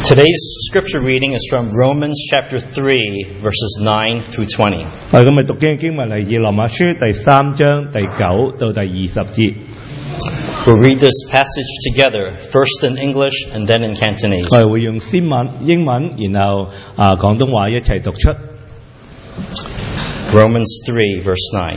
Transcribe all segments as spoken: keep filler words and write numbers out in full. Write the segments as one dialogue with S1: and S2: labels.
S1: Today's scripture reading is from Romans chapter three, verses nine through twenty.
S2: 我哋今日讀經經文嚟自羅馬書第三章第九到第二十節。
S1: We'll read this passage together, first in English and then in Cantonese.
S2: 我哋會用先文英文，然後啊廣東話一齊讀出。
S1: Romans three, verse nine.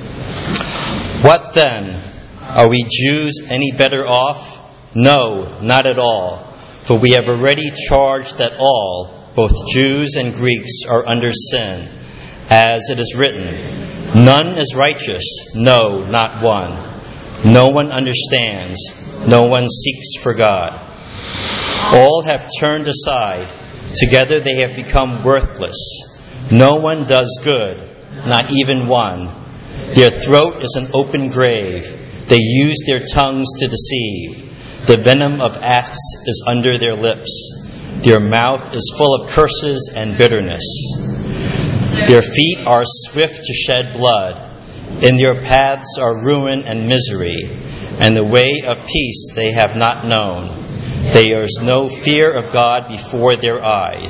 S1: What then? Are we Jews any better off? No, not at all. For we have already charged that all, both Jews and Greeks, are under sin. As it is written, none is righteous, no, not one. No one understands, no one seeks for God. All have turned aside, together they have become worthless. No one does good, not even one. Their throat is an open grave. They use their tongues to deceive. The venom of asps is under their lips. Their mouth is full of curses and bitterness. Their feet are swift to shed blood. In their paths are ruin and misery, and the way of peace they have not known. There is no fear of God before their eyes.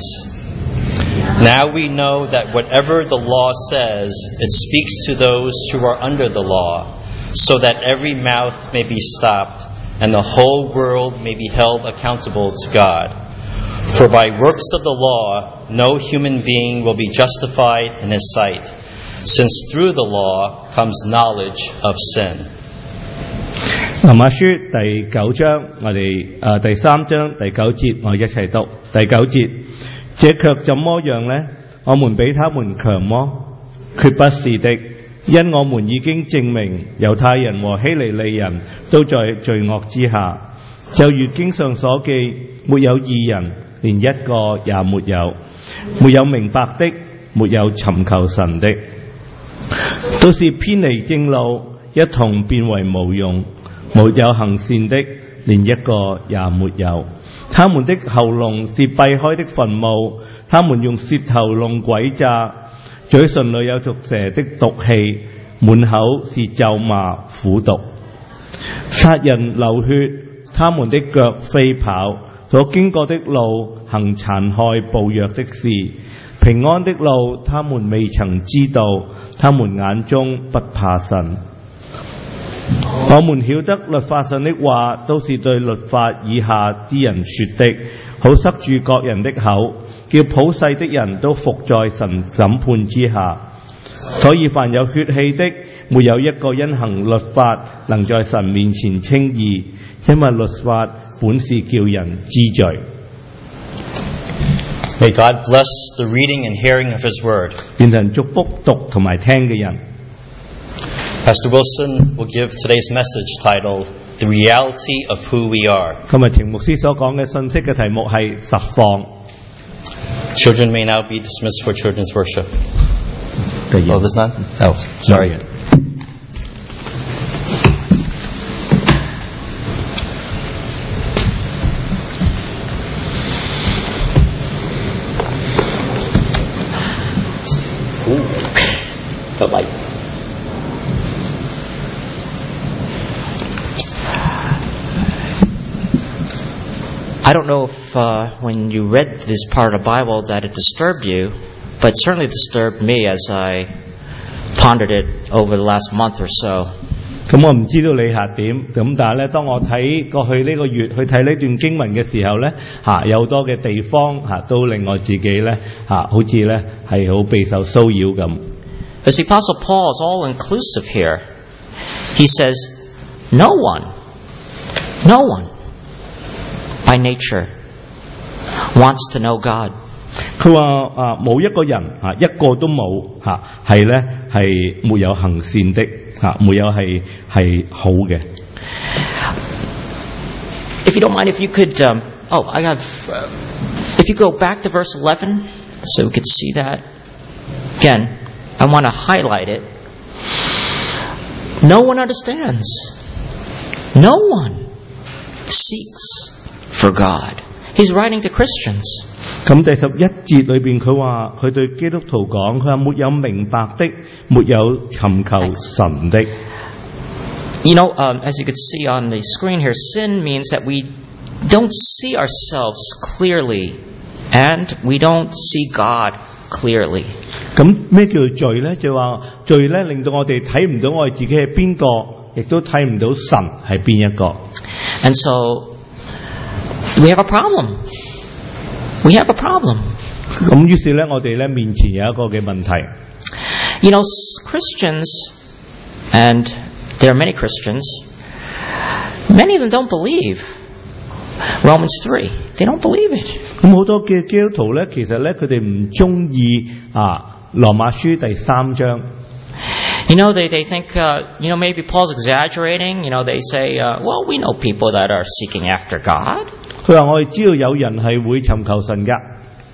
S1: Now we know that whatever the law says, it speaks to those who are under the law, so that every mouth may be stopped, and the whole world may be held accountable to God. For by works of the law, no human being will be justified in his sight, since through the law comes knowledge of sin.
S2: 羅馬書第九章，我哋誒第三章第九節，我哋一齊讀第九節。這卻怎麼樣呢？我們比他們強麼？決不是的。因我們已經證明猶太人和希利尼人都在罪惡之下，就如經上所記，沒有義人，連一個也沒有，沒有明白的，沒有尋求神的，都是偏離正路，一同變為無用，沒有行善的，連一個也沒有。他們的喉嚨是閉開的墳墓，他們用舌頭弄詭詐，嘴唇裏有毒蛇的毒氣，滿口是咒罵苦毒，殺人流血，他們的腳飛跑，所經過的路行殘害暴虐的事，平安的路他們未曾知道，他們眼中不怕神。我們曉得律法上的話都是對律法以下啲人說的，好塞住各人的口，叫普世的人都服在神審判之下。所以凡有血氣的，沒有一個因行律法能在神面前稱義，因為律法本是叫人知罪。
S1: May God bless the reading and hearing of His Word.
S2: 願神祝福讀同埋聽嘅人。
S1: Pastor Wilson will give today's message titled, The Reality of Who We Are.
S2: 今日程牧師所講嘅信息嘅題目係實況。
S1: Children may now be dismissed for children's worship.
S2: Oh,
S1: there's none? Oh, sorry. No. Ooh, the light.
S3: I don't know if uh, when you read this part of the Bible that it disturbed you, but it certainly disturbed me as I pondered it over the last month or so.
S2: 咁我唔知道你係點，咁但係咧，當我睇過去呢個月去睇呢段經文嘅時候咧，嚇有好多嘅地方嚇都令我自己咧嚇好似咧係好備受騷擾咁。
S3: As the Apostle Paul is all inclusive here, he says, no one, no one, by nature, wants to know God.
S2: 佢話啊，冇一個人啊，一個都冇嚇，係咧係沒有行善的嚇，沒有係係好嘅。
S3: If you don't mind, if you could, um, oh, I have, uh, if you go back to verse eleven, so we could see that again. I want to highlight it. No one understands. No one seeks for God. He's writing to Christians.
S2: 咁第十一節裏邊佢話佢對基督徒講，佢話沒有明白的，沒有尋求神的。
S3: You know, um, as you could see on the screen here, sin means that we don't see ourselves clearly, and we don't see God clearly.
S2: 咁咩叫做罪呢？就話罪呢，令到我哋睇唔到我哋自己係邊個，亦都睇唔到神係邊一個。
S3: And so we have a problem. We have a problem.
S2: 咁於是呢，我哋呢面前有一個嘅問題。
S3: You know, Christians, and there are many Christians, many of them don't believe Romans three. They don't believe it.
S2: 咁好多嘅基督徒呢，其實呢，佢哋唔中意啊羅馬書第三章。
S3: You know, they, they think, uh, you know, maybe Paul's exaggerating. You know, they say, uh, well, we know people that are seeking after God.
S2: 佢話我哋知道有人係會尋求神㗎。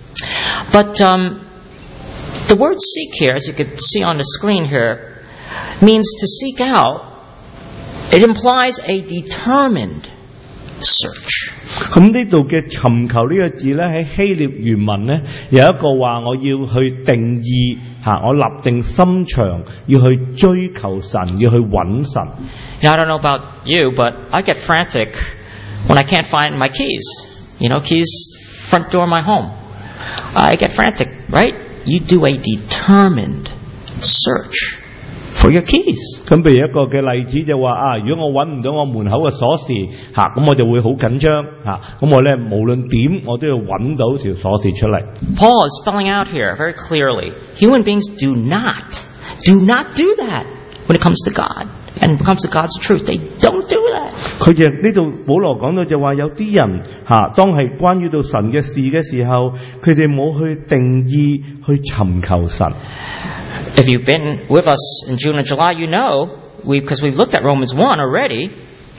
S3: But um, the word seek here, as you can see on the screen here, means to seek out. It implies a determined search.
S2: 咁呢度嘅尋求呢個字呢，喺希臘原文呢，有一個話我要去定義嚇，我立定心腸要去追求神，要去揾神。
S3: Now I don't know about you, but I get frantic when I can't find my keys. You know, keys front door of my home. I get frantic, right? You do a determined search for your keys.
S2: 咁譬如一個嘅例子就話啊，如果我揾唔到我門口嘅鎖匙嚇，咁我就會好緊張嚇，咁我咧無論點我都要揾到條鎖匙出嚟。
S3: Paul is spelling out here very clearly, human beings do not, do not do that when it comes to God. And when it comes to God's truth, they don't do that.
S2: 佢就呢度保羅講到就話有啲人嚇，當係關於到神嘅事嘅時候，佢哋冇去定義去尋求神。
S3: If you've been with us in June and July, you know, we, because we've looked at Romans one already,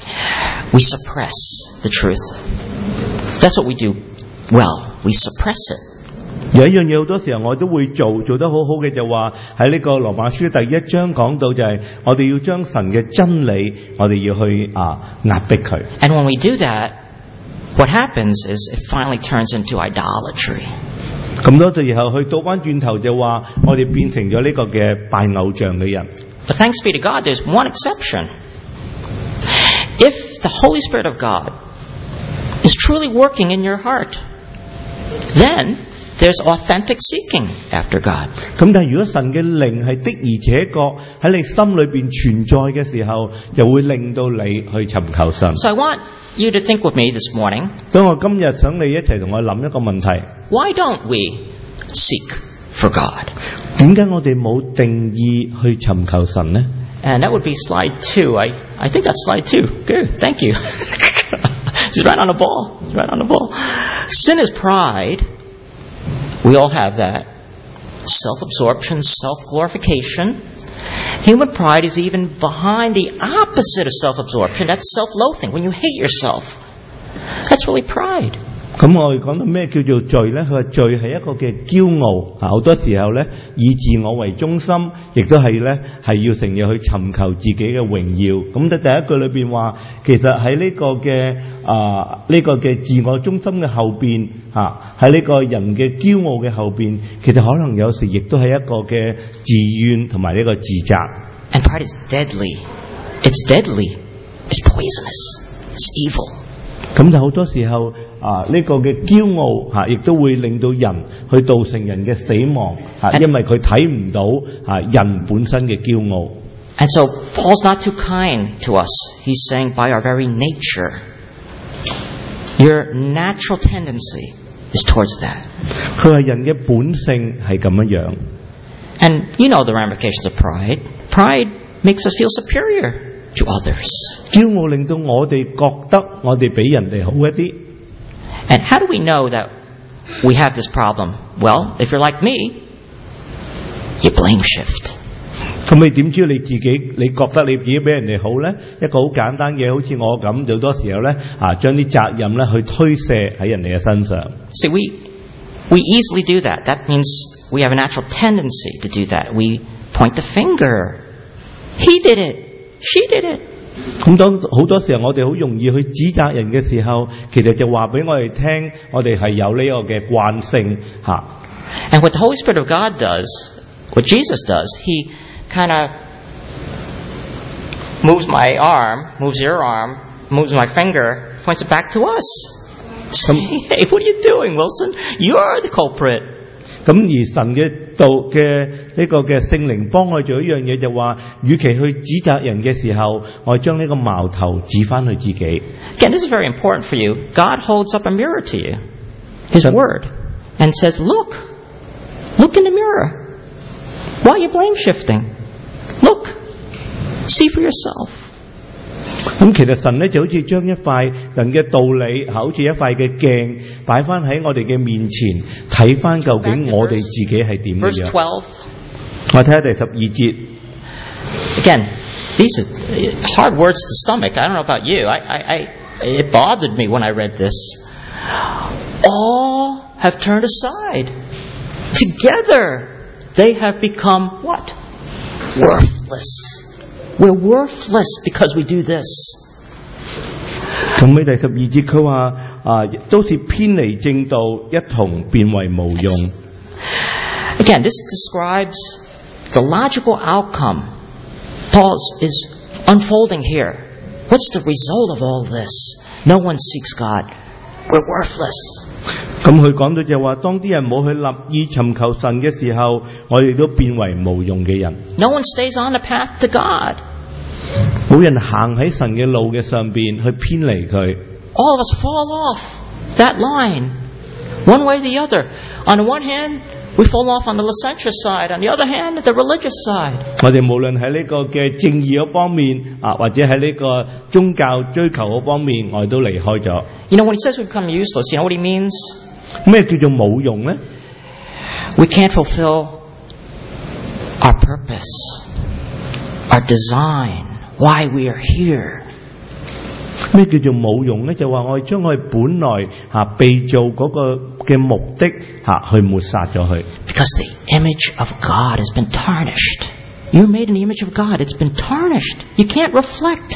S3: we suppress the truth. That's what we do well. We suppress it.
S2: 有一樣嘢好多時候我都會做，做得好好嘅就話喺呢個羅馬書第一章講到就係我哋要將神嘅真理，我哋要去啊壓迫佢。
S3: And when we do that, what happens is it finally turns into idolatry.
S2: 咁多時候去倒翻轉頭就話我哋變成咗呢個嘅拜偶像嘅人。
S3: But thanks be to God, there's one exception. If the Holy Spirit of God is truly working in your heart, then there's authentic seeking after God.
S2: 咁但係如果神嘅靈係的而且確喺你心裏邊存在嘅時候，就會令到你去尋求神。
S3: So I want you to think with me this morning.
S2: 所以我今日想你一齊同我諗一個問題。
S3: Why don't we seek for God?
S2: 點解我哋冇定義去尋求神呢？
S3: And that would be slide two. I, I think that's slide two. Good, thank you. She's right on the ball. She's right on the ball. Sin is pride. We all have that. Self-absorption, self-glorification. Human pride is even behind the opposite of self-absorption. That's self-loathing. When you hate yourself, that's really pride.
S2: 咁我哋講到咩叫做罪呢？佢話罪係一個嘅驕傲啊！好多時候呢，以自我為中心，亦都係呢係要成日去尋求自己嘅榮耀。咁喺第一句裏邊話，其實喺呢個嘅啊呢個嘅自我中心嘅後邊啊，喺呢個人嘅驕傲嘅後邊，其實可能有時亦都係一個嘅自怨同埋呢個自責。
S3: And pride is deadly. It's deadly. It's poisonous. It's evil.
S2: 咁就好多時候啊，呢個嘅驕傲嚇，亦都會令到人去造成人嘅死亡嚇，因為佢睇唔到啊人本身嘅驕傲。
S3: And so Paul's not too kind to us. He's saying by our very nature, your natural tendency is towards that.
S2: 佢話人嘅本性係咁樣樣。
S3: And you know the ramifications of pride. Pride makes us feel superior to others.
S2: 驕傲令到我哋覺得我哋比人哋好一啲。
S3: And how do we know that we have this problem? Well, if you're like me, you blame shift.
S2: 咁你點知你自己你覺得你自己比人哋好呢？一個好簡單嘅，好似我咁，好多時候呢，啊，將啲責任呢去推卸喺人哋嘅身上。
S3: See, we we easily do that. That means we have a natural tendency to do that. We point the finger. He did it. She did it.
S2: 咁當好多時候我哋好容易去指責人嘅時候，其實就話俾我哋聽，我哋係有呢個嘅慣性嚇。
S3: And what the Holy Spirit of God does, what Jesus does, He kind of moves my arm, moves your arm, moves my finger, points it back to us. Hey, what are you doing, Wilson? You're the culprit.
S2: 咁而神嘅道嘅呢個嘅聖靈幫我做一樣嘢，就話，與其去指責人嘅時候，我將呢個矛頭指翻去自己。
S3: Again, this is very important for you. God holds up a mirror to you, His Word, and says, look, look in the mirror. Why are you blame shifting? Look, see for yourself.
S2: 咁其實神咧就好似將一塊神嘅道理，好似一塊嘅鏡擺翻喺我哋嘅面前，睇翻究竟我哋自己係點嘅樣。我睇下第十二節。
S3: Again, these are hard words to stomach. I don't know about you. I, I, I, it bothered me when I read this. All have turned aside. Together, they have become what? Worthless. We're worthless because we do this.
S2: 咁喺第十二節佢話啊，都是偏離正道，一同變為無用。
S3: Again, this describes the logical outcome Paul is unfolding here. What's the result of all this? No one seeks God. We're worthless.
S2: 咁佢講到就話，當啲人冇去立意尋求神嘅時候，我哋都變為無用嘅人。
S3: No one stays on the path to God.
S2: 冇人行喺神嘅路嘅上邊去偏離佢。
S3: All of us fall off that line, one way or the other. On the one hand, we fall off on the licentious side. On the other hand, the religious side.
S2: 我哋無論喺呢個嘅正義嗰方面啊，或者喺呢個宗教追求嗰方面，我哋都離開咗。
S3: You know, when he says we become useless, you know what he means?
S2: 咩叫做冇用呢？
S3: We can't fulfill our purpose, our design, why we are here.
S2: 咩叫做冇用呢？就話我哋將我哋本來吓被造嗰個嘅目的吓去抹殺咗佢。
S3: Because the image of God has been tarnished. You're made in the image of God. It's been tarnished. You can't reflect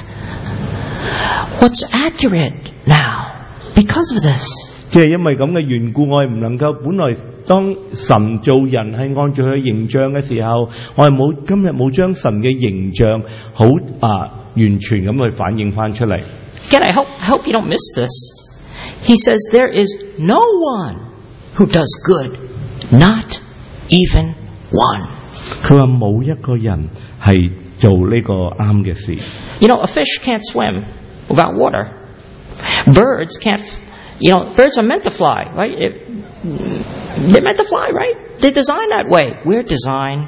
S3: what's accurate now because of this.
S2: 即係因為咁嘅緣故，我哋唔能夠本來當神造人係按照佢嘅形象嘅時候，我哋冇今日冇將神嘅形象好啊完全咁去反映翻出嚟。
S3: Again, I hope, I hope you don't miss this. He says there is no one who does good, not even one.
S2: 佢話冇一個人係做呢個啱嘅事。
S3: You know, a fish can't swim without water. Birds can't, you know, birds are meant to fly, right? It, they're meant to fly, right? They're designed that way. We're designed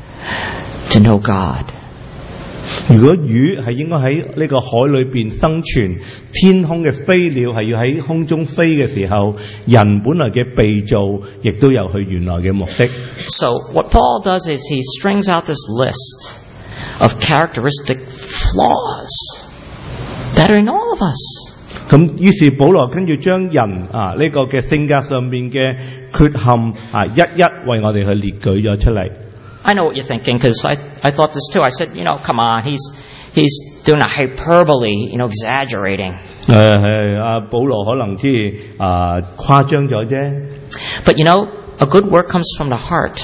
S3: to know God.
S2: 如果魚係應該喺呢個海裏邊生存，天空嘅飛鳥係要喺空中飛嘅時候，人本來嘅被造亦都有佢原來嘅目的。
S3: So what Paul does is he strings out this list of characteristic flaws that are in all of us.
S2: 咁於是保羅跟住將人啊呢個嘅性格上面嘅缺陷啊一一為我哋去列舉咗出嚟。
S3: I know what you're thinking, because I, I thought this too. I said, you know, come on, he's he's doing a hyperbole, you know, exaggerating.
S2: 誒係阿保羅可能即係啊誇張咗啫。
S3: But you know, a good work comes from the heart.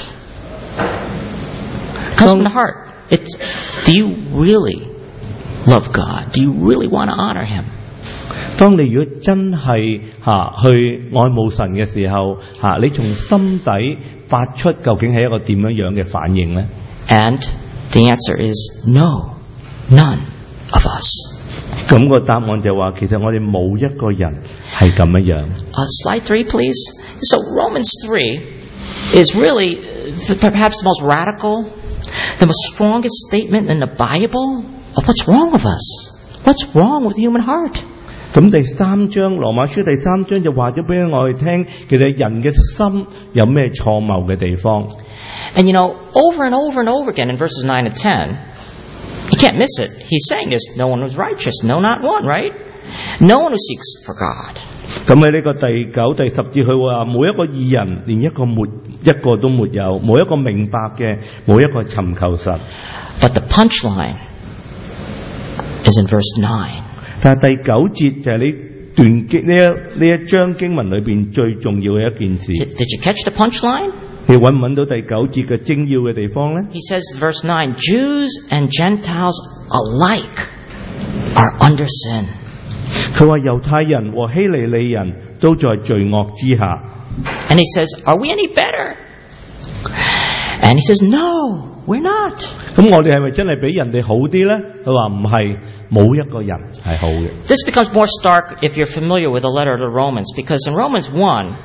S3: Comes from the heart. It's, do you really love God? Do you really want to honor Him?
S2: 當你如果真係嚇、啊、去愛慕神嘅時候嚇、啊，你從心底發出究竟係一個點樣樣嘅反應呢？
S3: And the answer is no, none of us.
S2: 咁個答案就話，其實我哋冇一個人係咁樣樣。
S3: Uh, slide three, please. So Romans three is really the, perhaps the most radical, the most strongest statement in the Bible of what's wrong with us. What's wrong with the human heart?
S2: 咁第三章羅馬書第三章就話咗俾我哋聽，其實人嘅心有咩錯謬嘅地方。
S3: And you know, over and over and over again in verses nine and ten, you can't miss it. He's saying this: no one was righteous, no, not one, right? No one who seeks for God.
S2: 咁喺呢個第九、第十節，佢話冇一個義人，連一個沒一個都沒有，冇一個明白嘅，冇一個尋求神。
S3: But the punchline is in verse nine.
S2: 但係第九節就係呢段經呢一呢一章經文裏邊最重要嘅一件事。
S3: Did, did you catch the punchline?
S2: 你揾唔揾到第九節嘅精要嘅地方呢？
S3: He says, verse nine, Jews and Gentiles alike are under sin.
S2: 佢話猶太人和希利利人都在罪惡之下。
S3: And he says, are we any better? And he says, no, we're not.
S2: 咁我哋係咪真係比人哋好啲呢？佢話唔係，冇一個人係好嘅。
S3: This becomes more stark if you're familiar with the letter to the Romans, because in Romans one,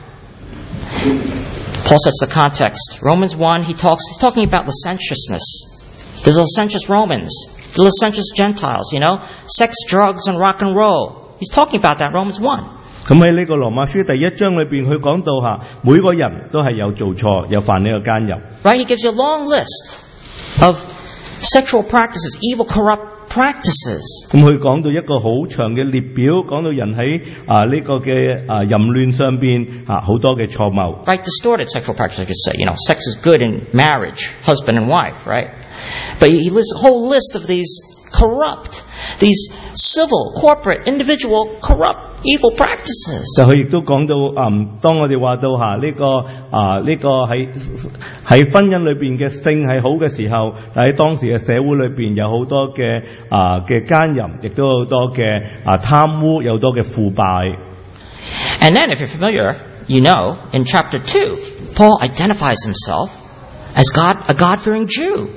S3: Paul sets the context. Romans one, he talks, he's talking about licentiousness. The licentious Romans, the licentious Gentiles, you know, sex, drugs, and rock and roll. He's talking about that in Romans one.
S2: 咁喺呢個羅馬書第一章裏邊，佢講到下每個人都係有做錯，有犯呢個奸淫。
S3: Right? He gives you a long list of sexual practices, evil, corrupt practices.
S2: 咁佢講到一個好長嘅列表，講到人喺啊呢個嘅啊淫亂上邊啊好多嘅錯謬。
S3: Right? Distorted sexual practices, I could say. You know, sex is good in marriage, husband and wife, right? But he lists a whole list of these corrupt, these civil, corporate, individual, corrupt, evil practices.
S2: 就佢亦都講到，嗯，當我哋話到下呢個啊呢個喺喺婚姻裏邊嘅性係好嘅時候，但喺當時嘅社會裏邊有好多嘅啊嘅奸淫，亦都有好多嘅啊貪污，有好多嘅腐敗。
S3: And then, if you're familiar, you know, in chapter two, Paul identifies himself as God, a God-fearing Jew,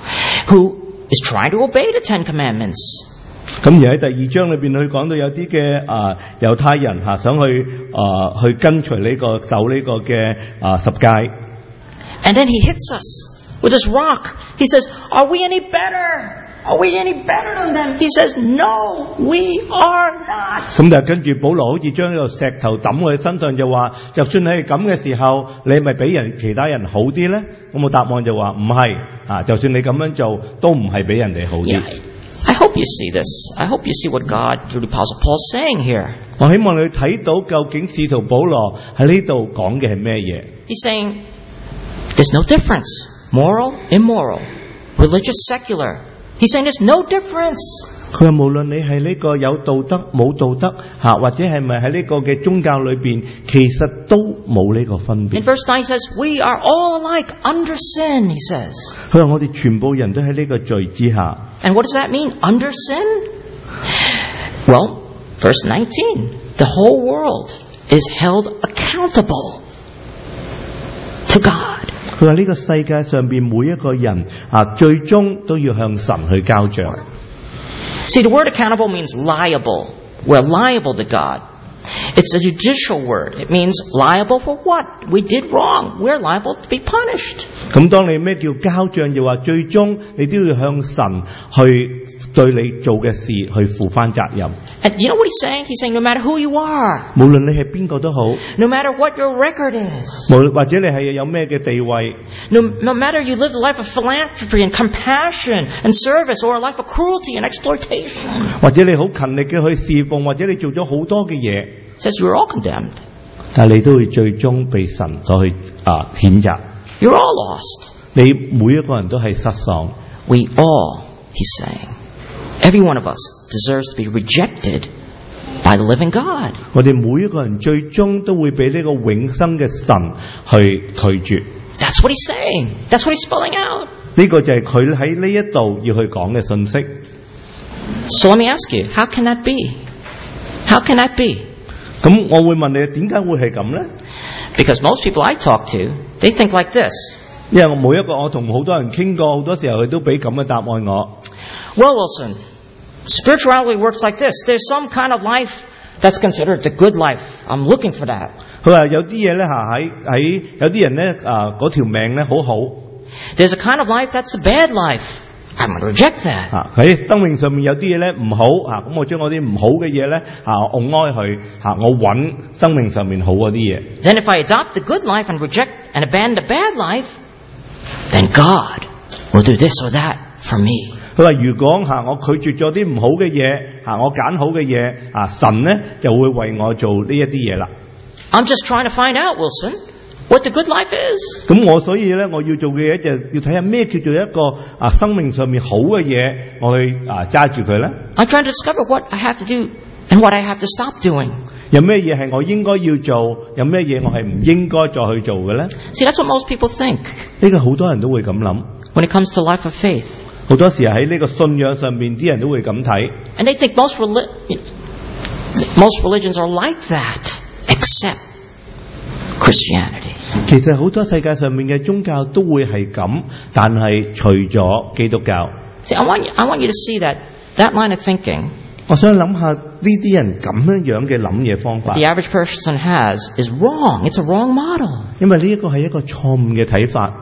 S3: who is trying to obey the Ten Commandments.
S2: 咁而喺第二章裏邊，佢講到有啲嘅啊猶太人嚇想去啊去跟隨呢個守呢個嘅啊十誡。
S3: And then he hits us with this rock. He says, "Are we any better? Are we any better than them?" He says, "No, we are not."
S2: 咁但係跟住保羅好似將呢個石頭抌喺身上，就話：就算你係咁嘅時候，你係咪比人其他人好啲咧？咁我答案就話唔係啊！就算你咁樣做，都唔係比人哋好啲。
S3: Yeah. I hope you see this. I hope you see what God, through the Apostle Paul, is saying here.
S2: 我希望你睇到究竟使徒保羅喺呢度講嘅係咩嘢？
S3: He's saying there's no difference. Moral, immoral, religious, secular. He's saying there's no difference.
S2: 佢話無論你係呢個有道德冇道德嚇，或者係咪喺呢個嘅宗教裏邊，其實都冇呢個分別。
S3: In verse nine he says, "We are all alike under sin," he says.
S2: 佢話我哋全部人都喺呢個罪之下。
S3: And what does that mean, under sin? Well, verse nineteen, the whole world is held accountable to God.
S2: 佢話呢個世界上邊每一個人啊，最終都要向神去交賬。
S3: See, the word accountable means liable. We're liable to God. It's a judicial word. It means liable for what? We did wrong. We're liable to be punished.
S2: 咁當你咩叫交賬，就話最終你都要向神去對你做嘅事去負翻責任。
S3: And you know what he's saying? He's saying no matter who you are,
S2: 無論你係邊個都好，
S3: no matter what your record is,
S2: 無或者你係有咩嘅地位，
S3: no, no matter you live a life of philanthropy and compassion and service or a life of cruelty and exploitation,
S2: 或者你好勤力嘅去侍奉，或者你做咗好多嘅嘢，
S3: says you're all condemned.
S2: 但係你都會最終被神所去啊譴責。
S3: You're all lost.
S2: 你每一個人都係失喪。
S3: We all, he's saying, every one of us deserves to be rejected by the living God.
S2: 我哋每一個人最終都會俾呢個永生嘅神去拒絕。
S3: That's what he's saying. That's what he's spelling out.
S2: 呢個就係佢喺呢一度要去講嘅信息。
S3: So let me ask you, how can that be? How can that be?
S2: 咁我會問你，點解會係咁呢？
S3: Because most people I talk to, they think like this.
S2: 因為我每一個我同好多人傾過，好多時候佢都俾咁嘅答案我。
S3: Well, Wilson, spirituality works like this. There's some kind of life that's considered the good life. I'm looking for that.
S2: 佢話有啲嘢咧嚇喺喺有啲人咧啊嗰條命咧好好。
S3: There's a kind of life that's a bad life. I'm going to reject that.
S2: 嚇喺生命上面有啲嘢咧唔好嚇，咁我將我啲唔好嘅嘢咧嚇我愛佢嚇，我揾生命上面好嗰啲嘢。
S3: Then if I adopt the good life and reject and abandon the bad life, then God will do this or that for me.
S2: 佢話如果嚇我拒絕咗啲唔好嘅嘢嚇，我揀好嘅嘢啊，神咧就會為我做呢一啲嘢啦。
S3: I'm just trying to find out, Wilson, what the good life is.
S2: 咁我所以咧，我要做嘅嘢就要睇下咩叫做一個啊生命上面好嘅嘢，我去啊揸住佢咧。
S3: I'm trying to discover what I have to do and what I have to stop doing.
S2: 有咩嘢係我應該要做，有咩嘢我係唔應該再去做嘅咧？
S3: See, that's what most people think
S2: 呢個好多人都會咁諗。
S3: when it comes to life of faith.
S2: 好多時喺呢個信仰上面，啲人都會咁睇。
S3: And they think most reli- Most religions are like that, except Christianity.
S2: 其實好多世界上面嘅宗教都會係咁，但係除咗基督教。
S3: See, I want you, I want you to see that that line of thinking.
S2: 我想諗下呢啲人咁樣樣嘅諗嘢方法。
S3: The average person has is wrong. It's a wrong model.
S2: 因為呢一個係一個錯誤嘅睇法。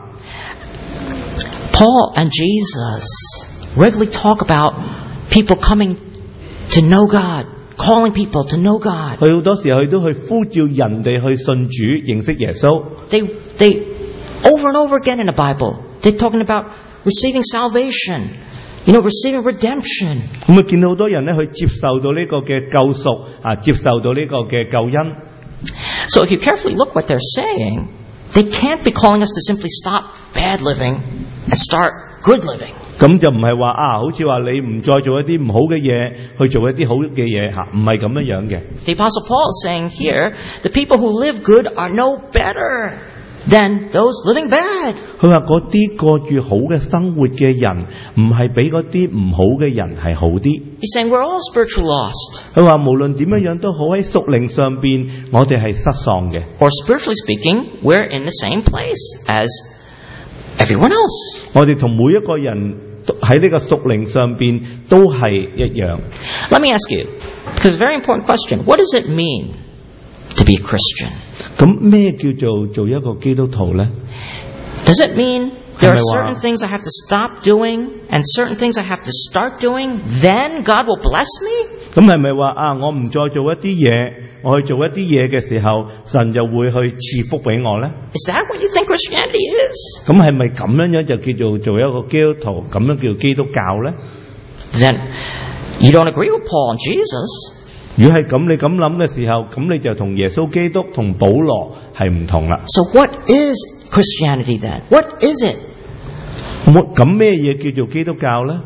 S3: Paul and Jesus regularly talk about people coming to know God, calling people to know God.
S2: 佢好多時候佢都去呼召人哋去信主、認識耶穌。
S3: They they over and over again in the Bible, they're talking about receiving salvation, you know, receiving redemption.
S2: 咁啊，見到好多人咧去接受到呢個嘅救贖啊，接受到呢個嘅救恩。
S3: So if you carefully look what they're saying, they can't be calling us to simply stop bad living and start good living.
S2: 咁就唔係話啊，好似話你唔再做一啲唔好嘅嘢，去做一啲好嘅嘢吓，唔係咁樣樣嘅。
S3: The Apostle Paul is saying here, the people who live good are no better than those living bad.
S2: 佢話嗰啲過住好嘅生活嘅人，唔係比嗰啲唔好嘅人係好啲。
S3: He's saying we're all spiritually lost.
S2: 佢話無論點樣樣都好，喺屬靈上邊，我哋係失喪嘅。
S3: Or spiritually speaking, we're in the same place as everyone else.
S2: 我哋同每一個人喺呢個屬靈上邊都係一樣。
S3: Let me ask you, because it's a very important question. What does it mean to be a Christian?
S2: 咁咩叫做做一個基督徒呢？
S3: Does it mean there are certain things I have to stop doing and certain things I have to start doing, then God will bless me?
S2: 咁係咪話啊？我唔再做一啲嘢，我去做一啲嘢嘅時候，神就會去賜福俾我呢？
S3: Is that what you think Christianity is?
S2: 咁係咪咁樣樣就叫做做一個基督徒？咁樣叫基督教呢？
S3: Then you don't agree with Paul and Jesus.
S2: 如果係咁，你咁諗嘅時候，咁你就同耶穌基督同保羅係唔同啦。
S3: So what is Christianity then? What is it?
S2: 咁咩嘢叫做基督教呢？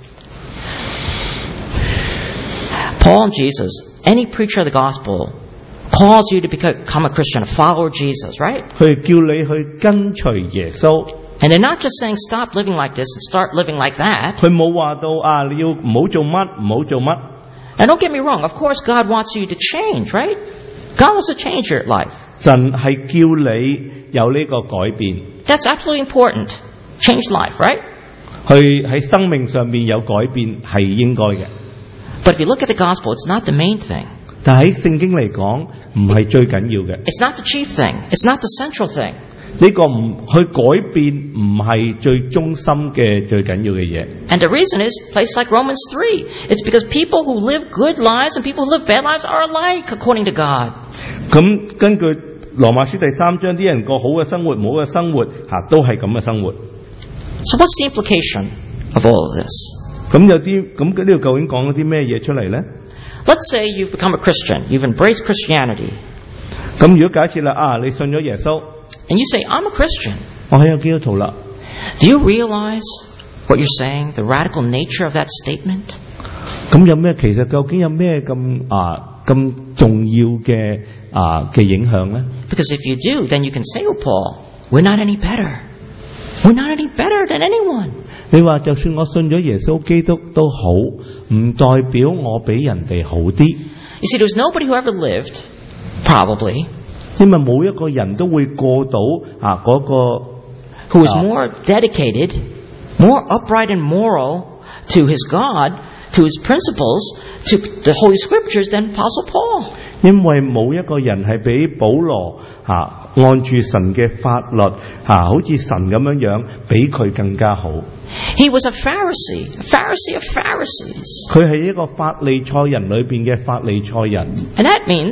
S3: Paul and Jesus, any preacher of the gospel calls you to become a Christian, a follower of Jesus, right?
S2: 佢叫你去跟隨耶穌。
S3: And they're not just saying stop living like this and start living like that.
S2: 佢冇話到啊，你要唔好做乜，唔好做乜。
S3: And don't get me wrong, of course God wants you to change, right? God wants to change your life.
S2: 神係叫你有呢個改變。
S3: That's absolutely important. Change life, right?
S2: 去喺生命上面有改變係應該嘅。
S3: But if you look at the gospel, it's not the main thing.
S2: 但喺聖經嚟講，唔係最緊要嘅。
S3: It's not the chief thing. It's not the central thing.
S2: 呢個唔去改變唔係最中心嘅最緊要嘅嘢。
S3: And the reason is, places like Romans three. It's because people who live good lives and people who live bad lives are alike according to God.
S2: 咁根據羅馬書第三章，啲人過好嘅生活，唔好嘅生活，吓都係咁嘅生活。
S3: So what's the implication of all of this?
S2: 咁有啲咁呢度究竟講咗啲咩嘢出嚟呢？
S3: Let's say you've become a Christian. You've embraced Christianity.
S2: 咁如果假設啦，啊，你信咗耶穌，
S3: And you say, I'm a Christian.
S2: 我係個基督徒啦。
S3: Do you realize what you're saying, the radical nature of that statement?
S2: 咁有咩？其實究竟有咩咁啊咁重要嘅啊嘅影響呢？
S3: Because if you do, then you can say to Paul, we're not any better. We're not any better than anyone.
S2: 你話就算我信咗耶穌基督都好，唔代表我比人哋好啲。
S3: You see, there's nobody who ever lived, probably,
S2: 因為冇一個人都會過到啊嗰個
S3: who was more dedicated, more upright and moral to his God, to his principles, to the Holy Scriptures than Apostle Paul.
S2: 因為冇一個人係比保羅啊按住神嘅法律啊，好似神咁樣樣，比佢更加好。
S3: He was a Pharisee, a Pharisee of Pharisees.
S2: 佢係一個法利賽人裏邊嘅法利賽人。
S3: And that means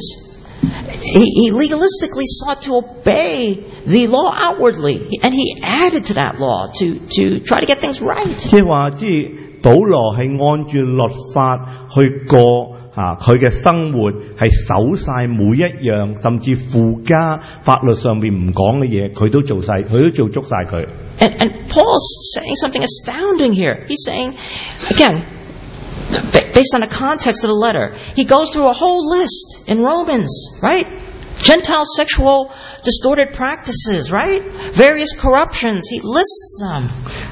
S3: he, he legalistically sought to obey the law outwardly, and he added to that law to, to try to get things right.
S2: 即係話，即係保羅係按住律法去過啊，佢嘅生活係守晒每一樣，甚至附加法律上面唔講嘅嘢，佢都做晒，佢都做足晒佢。
S3: And, and Paul's saying something astounding here. He's saying, again, based on the context of the letter, he goes through a whole list in Romans, right? Gentile sexual distorted practices, right? Various corruptions. He lists them.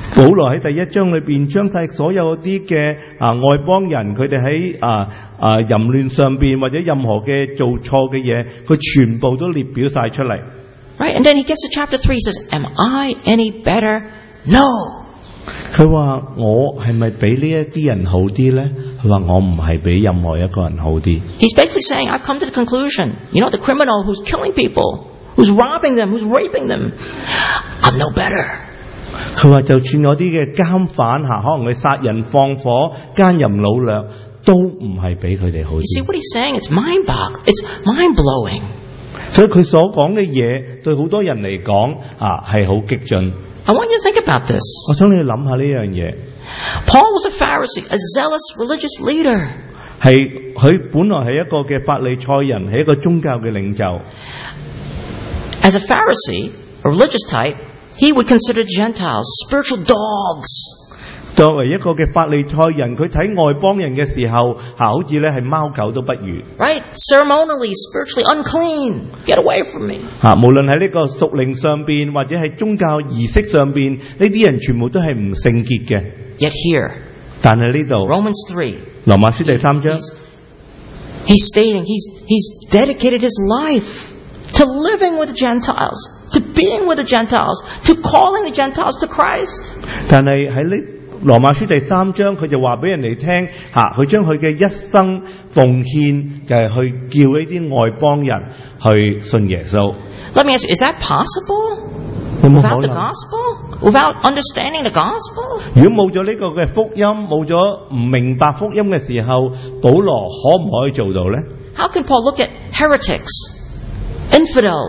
S2: 保羅喺第一章裏邊將晒所有啲嘅啊外邦人，佢哋喺啊啊淫亂上邊或者任何嘅做錯嘅嘢，佢全部都列表晒出嚟。
S3: Right, and then he gets to chapter three. He says, "Am I any better? No."
S2: 佢話我係咪比呢一啲人好啲呢？佢話我唔係比任何一個人好啲。
S3: He's basically saying, "I've come to the conclusion. You know, the criminal who's killing people, who's robbing them, who's raping them, I'm no better."
S2: 佢話就算有啲嘅監犯嚇，可能佢殺人放火、奸淫擄掠，都唔係比佢哋好
S3: You
S2: 啲。
S3: see what he's saying? It's mind-boggling. It's mind-blowing.
S2: 所以佢所講嘅嘢對好多人嚟講啊係好激進。
S3: I want you to think about this.
S2: 我想你去諗下呢樣嘢。
S3: Paul was a Pharisee, a zealous religious leader.
S2: 係佢本來係一個嘅法利賽人，係一個宗教嘅領袖。
S3: As a Pharisee, a religious type, he would consider Gentiles spiritual dogs.
S2: 作為一個嘅法利賽人，佢睇外邦人嘅時候，嚇好似咧係貓狗都不如。
S3: Right? Ceremonially, spiritually unclean. Get away from me.
S2: 嚇，無論喺呢個屬靈上邊，或者係宗教儀式上邊，呢啲人全部都係唔聖潔嘅。
S3: Yet here,
S2: 但係呢度
S3: Romans three,
S2: 羅馬書第三章，
S3: he's stating he's, he's dedicated his life to living with the Gentiles, to being with the Gentiles, to calling the Gentiles to Christ.
S2: 但係喺呢羅馬書第三章，佢就話俾人哋聽嚇，佢將佢嘅一生奉獻，就係去叫呢啲外邦人去信耶穌。
S3: Let me ask you, is that possible?
S2: 有冇可
S3: Without the
S2: 能？
S3: gospel? Without understanding the gospel?
S2: 如果冇咗呢個嘅福音，冇咗唔明白福音嘅時候，保羅可唔可以做到呢？
S3: How can Paul look at heretics, infidels,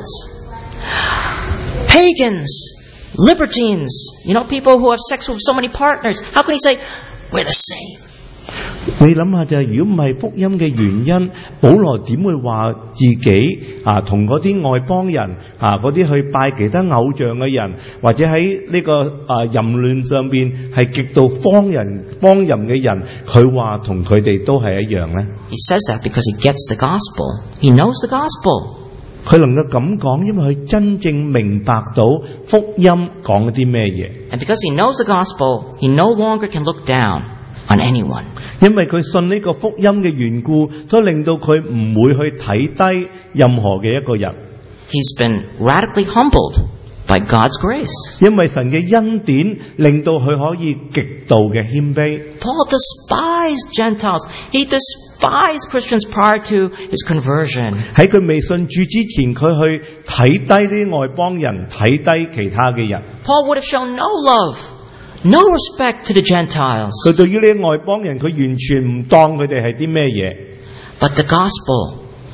S3: pagans, libertines, you know, people who have sex with so many partners? How can he say, we're the same?
S2: 你諗下就係，如果唔係福音嘅原因，保羅點會話自己啊同嗰啲外邦人啊嗰啲去拜其他偶像嘅人，或者喺呢、這個啊淫亂上邊係極度荒人荒淫嘅人，佢話同佢哋都係一樣呢？
S3: He says that because he gets the gospel. He knows the gospel.
S2: 佢能夠咁講，因為佢真正明白到福音講啲咩嘢。
S3: And because he knows the gospel, he no longer can look down on anyone.
S2: 因為佢信呢個福音嘅緣故，都令到佢唔會去睇低任何嘅一個人。
S3: He's been radically humbled by God's grace.
S2: 因為神嘅恩典令到佢可以極度嘅謙卑。
S3: Paul despised Gentiles. He despised Christians prior to his conversion.
S2: 喺佢未信主之前，佢去睇低啲外邦人，睇低其他嘅人。
S3: Paul would have shown no love, no respect to the Gentiles.
S2: 佢對於呢啲外邦人，佢完全唔當佢哋係啲咩嘢。
S3: But the gospel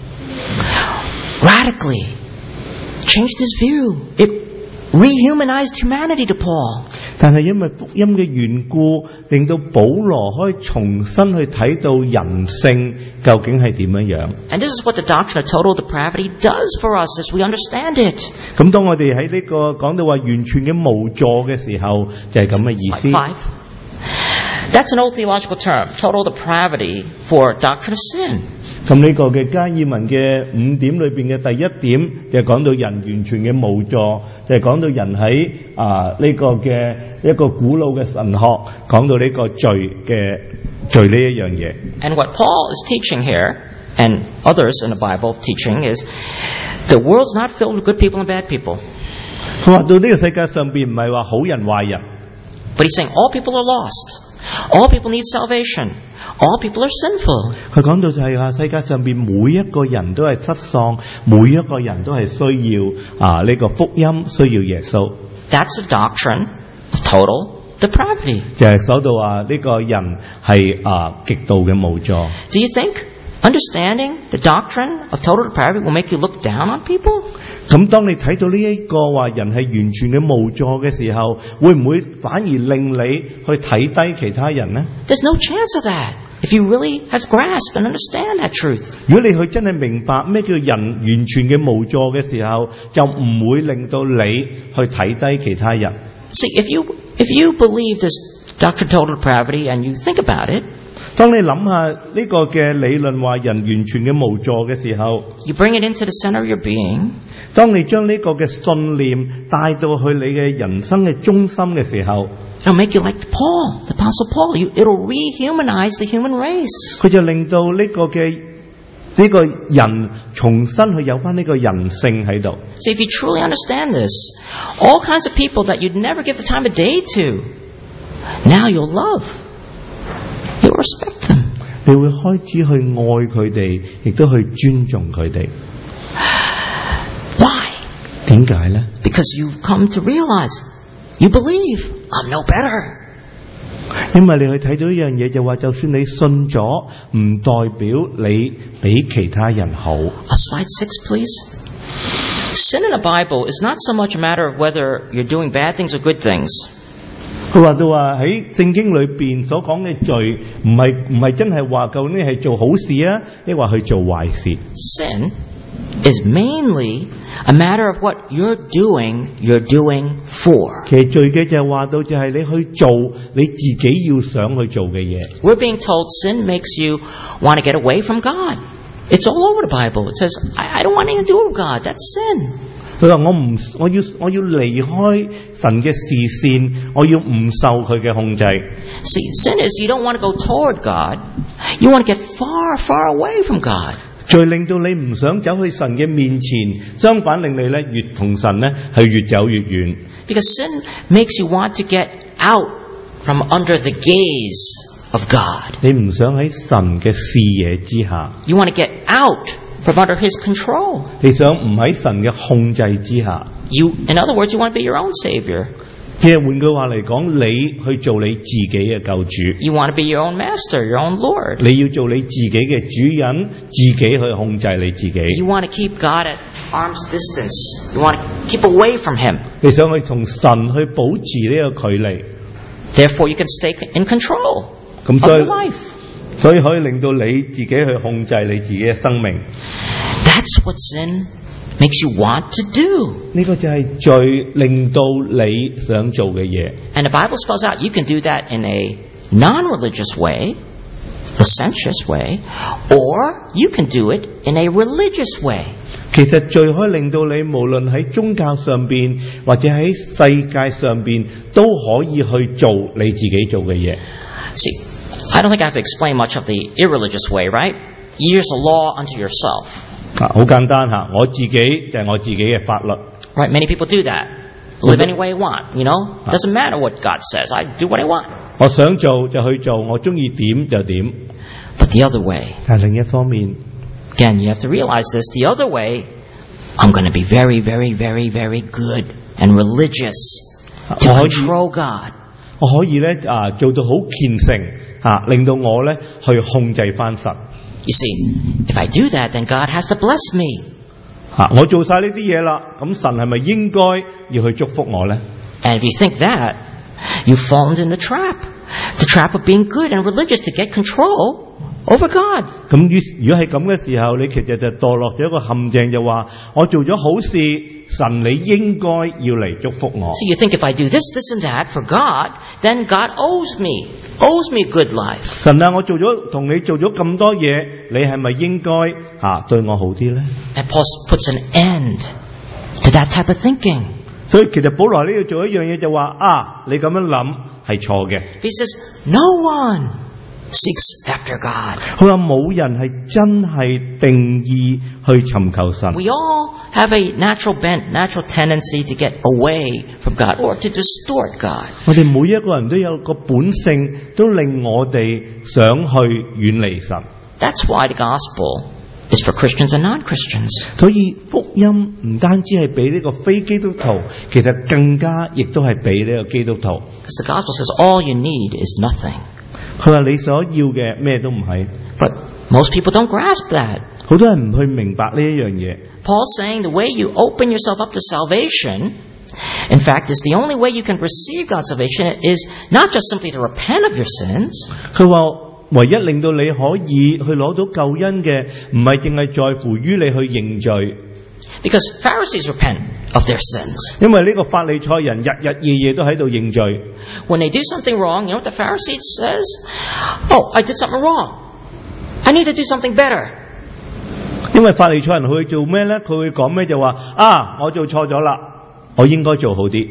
S3: radically changed his view. It rehumanized humanity to Paul.
S2: 但係因為福音嘅緣故，令到保羅可以重新去睇到人性究竟係點樣樣。
S3: And this is what the doctrine of total depravity does for us as we understand it.
S2: 咁當我哋喺呢個講到話完全嘅無助嘅時候，就係咁嘅意思。
S3: Five. That's an old theological term, total depravity for doctrine of sin.
S2: 咁呢個嘅加爾文嘅五點裏邊嘅第一點就係講到人完全嘅無助，就係、是、講到人喺啊呢個嘅一個古老嘅神學講到呢個罪嘅罪呢一樣嘢。
S3: And what Paul is teaching here, and others in the Bible teaching, is the world's not filled with good people and bad people.
S2: 佢話到呢個世界上邊唔係話好人壞人，
S3: But he's saying all people are lost. All people need salvation. All people are sinful.
S2: 佢講到就係話世界上邊每一個人都係失喪，每一個人都係需要啊呢個福音，需要耶穌。
S3: That's the doctrine of total depravity.
S2: 就係講到話呢個人係啊極度嘅無助。
S3: Do you think understanding the doctrine of total depravity will make you look down on people?
S2: 咁當你睇到呢一個話人係完全嘅無助嘅時候，會唔會反而令你去睇低其他人呢？
S3: There's no chance of that if you really have grasped and understand that truth.
S2: 如果你去真係明白咩叫人完全嘅無助嘅時候，就唔會令到你去睇低其他人。
S3: See, if you if you believe this doctrine of total depravity and you think about it,
S2: 當你諗下呢個嘅理論話人完全嘅無助嘅時候，
S3: you bring it into the center of your being,
S2: 當你將呢個嘅信念帶到去你嘅人生嘅中心嘅時候，
S3: it'll make you like Paul, the Apostle Paul. You, it'll rehumanize the human race.
S2: 佢就令到呢個嘅呢個人重新去有翻呢個人性喺度。
S3: See, if you truly understand this, all kinds of people that you'd never give the time of day to, now you'll love. You'll respect them.
S2: 你會開始去愛佢哋，亦都去尊重佢哋。
S3: Why?
S2: 點解呢？
S3: Because you've come to realize, you believe, I'm no better.
S2: 因為你去睇到一樣嘢，就話就算你信咗，唔代表你比其他人好。
S3: A slide six, please. Sin in the Bible is not so much a matter of whether you're doing bad things or good things.
S2: 佢話到話喺聖經裏邊所講嘅罪，唔係唔係真係話究竟係做好事啊，抑或去做壞事。
S3: Sin is mainly a matter of what you're doing, you're doing for.
S2: 其實罪嘅就係話到就係你去做你自己要想去做嘅嘢。
S3: We're being told sin makes you want to get away from God. It's all over the Bible. It says, I, I don't want anything to do with God. That's sin.
S2: 佢話我唔我要我要離開神嘅視線，我要唔受佢嘅控制。
S3: See, sin is you don't want to go toward God. You want to get far, far away from God.
S2: 罪令到你唔想走去神嘅面前，相反令你咧越同神咧係越走越遠。
S3: Because sin makes you want to get out from under the gaze of God.
S2: 你唔想喺神嘅視野之下，
S3: You want to get out from under His control.
S2: 你想唔喺神嘅控制之下。
S3: You, in other words, you want to be your own Savior.
S2: 即係換句話嚟講，你去做你自己嘅救主，
S3: You want to be your own master, your own Lord.
S2: 你要做你自己嘅主人，自己去控制你自己。
S3: You want to keep God at arm's distance. You want to keep away from Him.
S2: 你想去同神去保持呢個距離，
S3: Therefore, you can stay in control
S2: 咁
S3: of
S2: 所
S3: your
S2: 以
S3: life.
S2: 所以可以令到你自己去控制你自己嘅生命。
S3: That's what sin makes you want to do.
S2: 呢個就係罪令到你想做嘅嘢。
S3: And the Bible spells out you can do that in a non-religious way, the sensuous way, or you can do it in a religious way.
S2: 其實罪可以令到你無論喺宗教上邊或者喺世界上邊都可以去做你自己做嘅嘢。
S3: See, I don't think I have to explain much of the irreligious way, right? You use the law unto yourself.
S2: 啊，好簡單吓，我自己就係我自己嘅法律。
S3: Right? Many people do that. Live any way you want, you know? Doesn't matter what God says. I do what I want.
S2: 我想做就去做，我中意點就點。
S3: But the other way,
S2: 但係另一方面，
S3: again, you have to realize this. The other way, I'm going to be very, very, very, very good and religious to
S2: 我可以
S3: control God.
S2: 我可以咧啊做到好虔誠啊，令到我咧去控制翻神。
S3: You see, if I do that, then God has to bless me.
S2: 啊，我做晒呢啲嘢啦，咁神係咪應該要去祝福我咧？
S3: And if you think that, you've fallen in the trap. The trap of being good and religious to get control over God.
S2: 咁於如果係咁嘅時候，你其實就墮落咗一個陷阱，就話我做咗好事，神你應該要嚟祝福我。
S3: So you think if I do this, this and that for God, then God owes me, owes me good life.
S2: 神啊，我做咗同你做咗咁多嘢，你係咪應該啊對我好啲咧？
S3: And Paul puts an end to that type of thinking.
S2: 所以其實保羅呢要做一樣嘢就話啊，你咁樣諗係錯嘅。
S3: He says, no one seeks after God.
S2: 佢話冇人係真係定義去尋求神。
S3: We all have a natural bent, natural tendency to get away from God or to distort God.
S2: 我哋每一個人都有個本性，都令我哋想去遠離神。
S3: That's why the gospel is for Christians and non-Christians.
S2: 所以福音唔單止係俾呢個非基督徒，其實更加亦都係俾呢個基督徒。
S3: Because the gospel says all you need is nothing.
S2: 佢話你所要嘅咩都唔係。
S3: But most people don't grasp that.
S2: 好多人唔去明白呢一樣嘢。
S3: Paul's saying the way you open yourself up to salvation, in fact, is the only way you can receive God's salvation is not just simply to repent of your sins.
S2: 佢話唯一令到你可以去攞到救恩嘅，唔係淨係在乎於你去認罪，
S3: Because Pharisees repent of their sins.
S2: 因為呢個法利賽人日日夜夜都喺度認罪。
S3: When they do something wrong, you know what the Pharisee says? Oh, I did something wrong. I need to do something better.
S2: 因為法利賽人佢會做咩呢？佢會講咩就話啊，我做錯咗啦，我應該做好啲。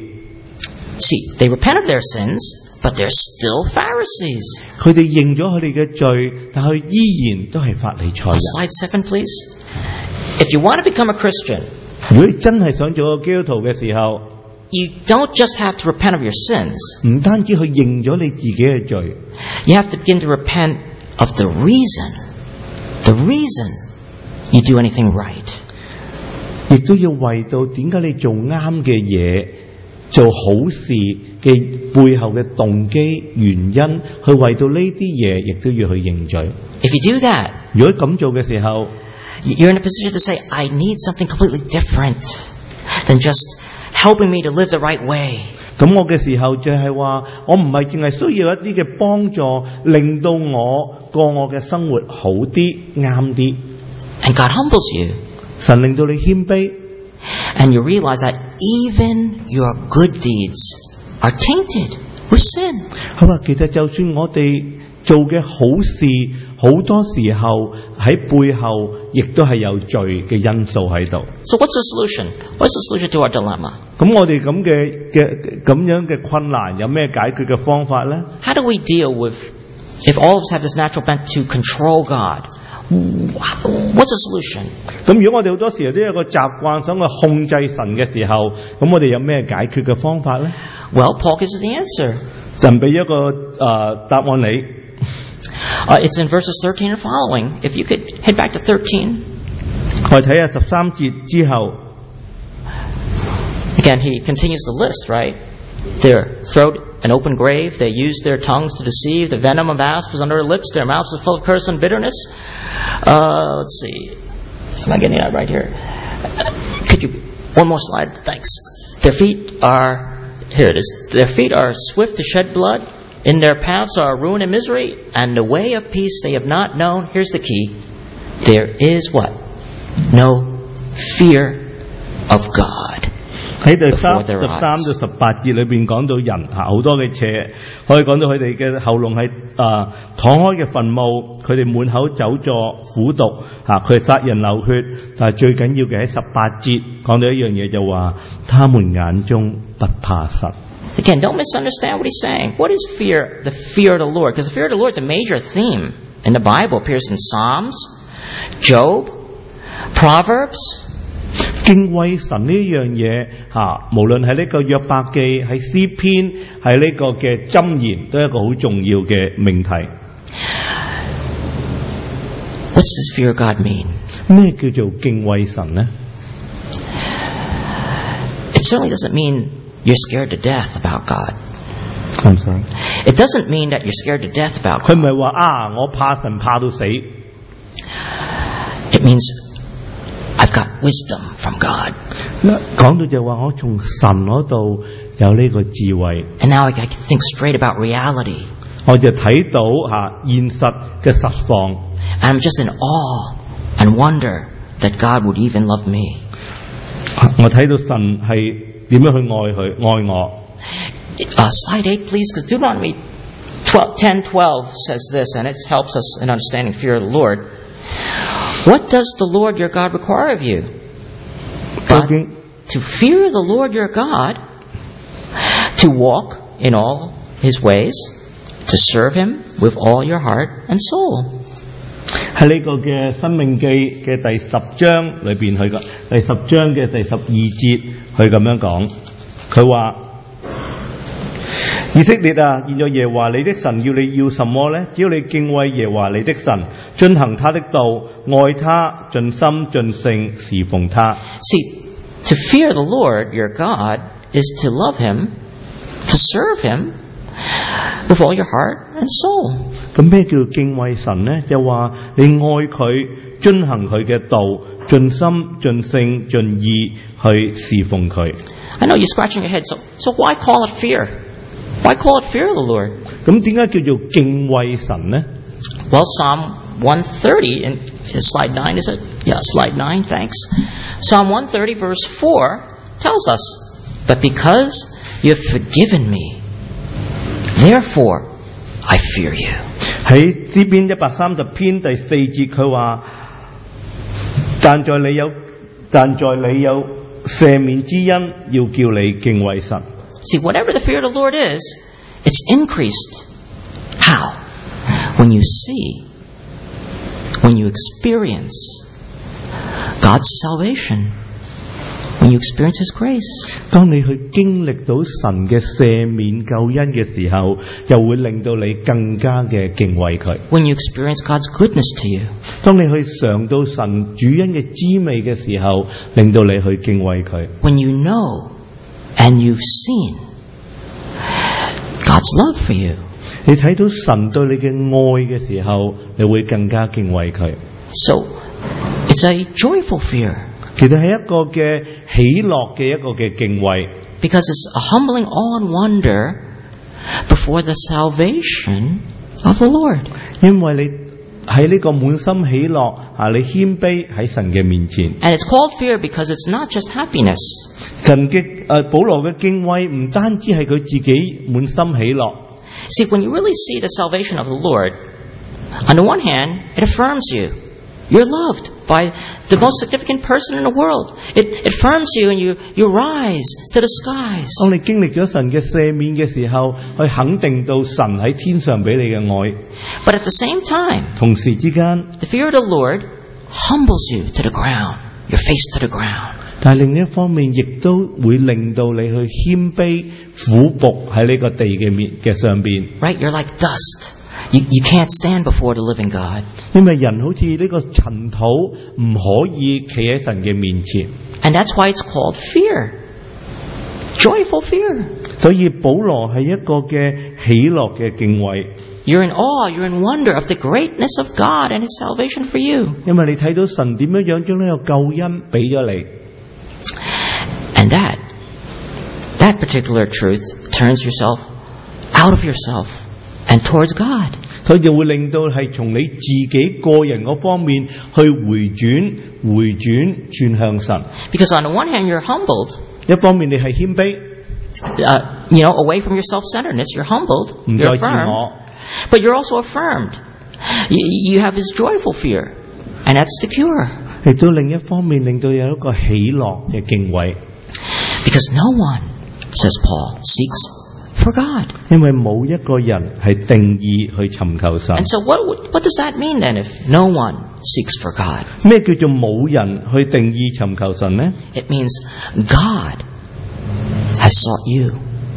S3: See, they repent of their sins, but they're still Pharisees.
S2: 佢哋認咗佢哋嘅罪，但佢依然都係法利賽人。
S3: Slide seven, please. If you want to become a Christian,
S2: 如果你真係想做個基督徒嘅時候，
S3: you don't just have to repent of your sins.
S2: 唔單止去認咗你自己嘅罪，
S3: You have to begin to repent of the reason, the reason you do anything right.
S2: 亦都要為到點解你做啱嘅嘢、做好事嘅背後嘅動機、原因，去為到呢啲嘢，亦都要去認罪。
S3: If you do that,
S2: 如果咁做嘅時候，
S3: you're in a position to say, I need something completely different than just helping me to live the right way.
S2: 咁我嘅時候就係話，我唔係淨係需要一啲嘅幫助，令到我過我嘅生活好啲、啱啲。
S3: And God humbles you.
S2: 神令到你謙卑，
S3: And you realize that even your good deeds are tainted with sin.
S2: 佢話其實就算我哋做嘅好事，好多時候喺背後亦都係有罪嘅因素喺度。
S3: So what's the solution? What's the solution to our dilemma?
S2: 咁我哋咁嘅嘅咁樣嘅困難有咩解決嘅方法呢？
S3: How do we deal with, if all of us have this natural bent to control God? What's the solution?
S2: 咁如果我哋好多時候都有個習慣想去控制神嘅時候，咁我哋有咩解決嘅方法呢？
S3: Well, Paul gives us the answer.
S2: 神俾一個誒、呃、答案你。
S3: Uh, it's in verses thirteen and following. If you could head back to thirteen.
S2: 我哋睇下十三節之後。
S3: Again, he continues the list, right? Their throat an open grave. They used their tongues to deceive. The venom of asps was under their lips. Their mouths were full of curse and bitterness. Uh, let's see. Am I getting that right here? Could you one more slide? Thanks. Their feet are here. It is. Their feet are swift to shed blood. In their paths are ruin and misery, and the way of peace they have not known. Here's the key. There is what? No fear of God.
S2: 喺第三十三到十八節裏邊講到人嚇好多嘅邪，可以講到佢哋嘅喉嚨係啊敞開嘅墳墓，佢哋滿口酒作苦毒嚇，佢殺人流血，但係最緊要嘅喺十八節講到一樣嘢就話，他們眼中不怕神。
S3: Again, don't misunderstand what he's saying. What is fear? The fear of the Lord. Because the fear of the Lord is a major theme in the Bible. It appears in Psalms, Job, Proverbs.
S2: 敬畏神呢樣嘢嚇，無論喺呢個約伯記、喺詩篇、喺呢個嘅箴言，都係一個好重要嘅命題。
S3: What does fear of God mean?
S2: 咩叫做敬畏神呢？
S3: It certainly doesn't mean you're scared to death about God.
S2: I'm sorry.
S3: It doesn't mean that you're scared to death about
S2: 佢唔
S3: God.
S2: 係話啊，我怕神怕到死。
S3: It means I've got wisdom from God.
S2: 講到就話我從神嗰度有呢個智慧，
S3: And now I can think straight about reality.
S2: 我就睇到嚇現實嘅實況。
S3: And I'm just in awe and wonder that God would even love me.
S2: 我睇到神係點樣去愛佢愛我。
S3: Uh, slide eight, please, because Deuteronomy ten twelve says this, and it helps us in understanding fear of the Lord. What does the Lord your God require of you? But to fear the Lord your God, to walk in all His ways, to serve Him with all your heart and soul.
S2: 喺呢個嘅申命記嘅第十章裏邊，佢個第十章嘅第十二節，佢咁樣講，佢話。以色列啊，現在耶和華你的神要你要什麼呢？只要你敬畏耶和華你的神，遵行他的道，愛他，盡心盡性侍奉他。
S3: See, to fear the Lord your God is to love Him, to serve Him with all your heart and soul.
S2: 咁咩叫敬畏神呢？就話你愛佢，遵行佢嘅道，盡心盡性盡意去侍奉佢。
S3: I know you're scratching your head, so, so why call it fear? Why call it fear of the Lord?
S2: 咁點解叫做敬畏神呢？
S3: Well, Psalm one thirty, in slide nine, is it? Yeah, slide nine, thanks. Psalm one thirty, verse four, tells us, "But because you have forgiven me, therefore I fear you."
S2: 喺詩篇一百三十篇第四節，佢話：但在你有，但在你有赦免之恩，要叫你敬畏神。
S3: See, whatever the fear of the Lord is, it's increased. How? When you see, when you experience God's salvation, when you experience His grace.
S2: 當你去經歷到神嘅赦免救恩嘅時候，又會令到你更加嘅敬畏佢。
S3: When you experience God's goodness to you.
S2: 當你去嘗到神主恩嘅滋味嘅時候，令到你去敬畏佢。
S3: When you know and you've seen God's love for you.
S2: 你睇到神對你嘅愛嘅時候，你會更加敬畏佢。
S3: So, it's a joyful fear.
S2: 其實係一個嘅喜樂嘅一個嘅敬畏。
S3: Because it's a humbling awe and wonder before the salvation of the Lord.
S2: 因為你喺呢個滿心喜樂啊，你謙卑喺神嘅面前。
S3: And it's called fear because it's not just happiness.
S2: 神嘅誒保羅嘅敬畏唔單止係佢自己滿心喜樂。
S3: See, when you really see the salvation of the Lord, on the one hand, it affirms you. You're loved by the most significant person in the world. It, it affirms you and you, you rise to the skies.
S2: 當你經歷咗神嘅赦免嘅時候，去肯定到神喺天上俾你嘅愛。
S3: But at the same time,
S2: 同時之間，
S3: the fear of the Lord humbles you to the ground, your face to the ground.
S2: 但係另一方面，亦都會令到你去謙卑俯伏喺呢個地嘅面嘅上邊。
S3: Right? You're like dust. You, you can't stand before the living God.
S2: 因為人好似呢個塵土，唔可以企喺神嘅面前。
S3: And that's why it's called fear. Joyful fear.
S2: 所以保羅係一個嘅喜樂嘅敬畏。
S3: You're in awe, you're in wonder of the greatness of God and His salvation for you.
S2: 因為你睇到神點樣樣將呢個救恩俾咗你。
S3: And that, that particular truth turns yourself out of yourself and towards God.
S2: 所以就會令到係從你自己個人嗰方面去回轉、回轉轉向神。
S3: Because on the one hand, you're humbled.
S2: 一方面你係謙卑，
S3: Uh, you know, away from your self-centeredness, you're humbled,
S2: 唔
S3: you're
S2: 再自
S3: affirmed,
S2: 我。
S3: but you're also affirmed. You, you have His joyful fear, and that's the cure.
S2: 亦都另一方面令到有一個喜樂嘅敬畏。
S3: Because no one, says Paul, seeks for God.
S2: 因為冇一個人係定義去尋求神。
S3: And so what, what does that mean then if no one seeks for God?
S2: 咩叫做冇人去定義尋求神呢？
S3: It means God has sought you.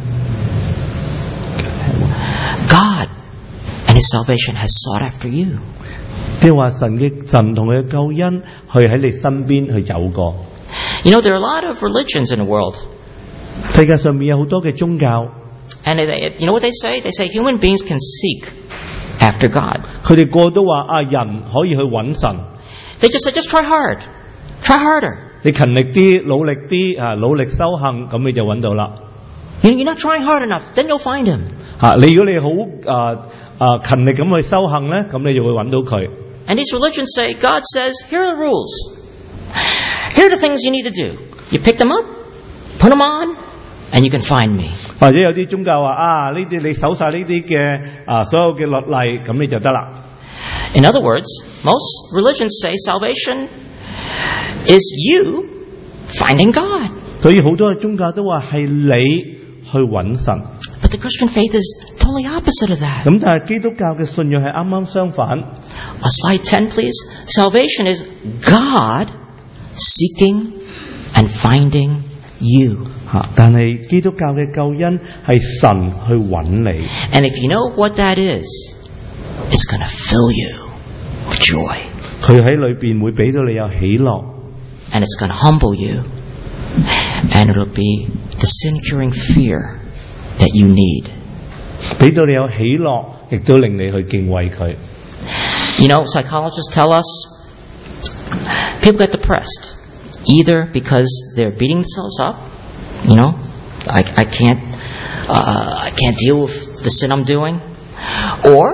S3: God and His salvation has sought after you.
S2: 即係話神嘅神同佢嘅救恩去喺你身邊去走過。
S3: You know, there are a lot of religions in the world.
S2: 世界上面有好多嘅宗教，
S3: And they, you know what they say? They say human beings can seek after God.
S2: 佢哋個都話啊，人可以去揾神。
S3: They just say, just try hard. Try harder.
S2: 你勤力啲，努力啲啊，努力修行，咁你就揾到啦。
S3: You know, you're not trying hard enough. Then you'll find Him.
S2: 吓，你如果你好啊啊勤力咁去修行咧，咁你就會揾到佢。
S3: And these religions say, God says, here are the rules. Here are the things you need to do. You pick them up, put them on, and you can find me.
S2: 或者有啲宗教話啊，呢啲你守晒呢啲嘅啊所有嘅律例，咁你就得啦。
S3: In other words, most religions say salvation is you finding God.
S2: 所以好多嘅宗教都話係你去揾神。
S3: But the Christian faith is totally opposite of that.
S2: 咁但係基督教嘅信仰係啱啱相反。
S3: Uh, slide ten, please. Salvation is God seeking and finding you.
S2: 吓，但係基督教嘅救恩係神去揾你。
S3: And if you know what that is, it's going to fill you with joy.
S2: 佢喺裏邊會俾到你有喜樂，
S3: And it's going to humble you. And it'll be the sin-curing fear that you need.
S2: 俾到你有喜樂，亦都令你去敬畏佢。
S3: You know, psychologists tell us people get depressed either because they're beating themselves up. You know, I, I can't, uh, I can't deal with the sin I'm doing, or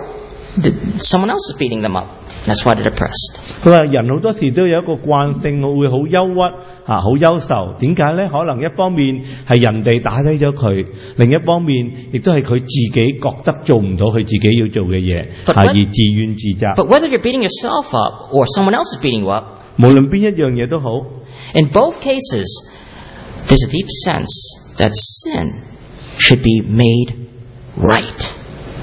S3: th- someone else is beating them up. That's why they're depressed.
S2: 佢話人好多時都有一個慣性，會好憂鬱啊，好憂愁。點解呢？可能一方面係人哋打低咗佢，另一方面亦都係佢自己覺得做唔到佢自己要做嘅嘢，啊，而自怨自責。
S3: But whether you're beating yourself up or someone else is beating you up,
S2: 無論邊一樣嘢都好，
S3: in both cases, there's a deep sense that sin should be made right.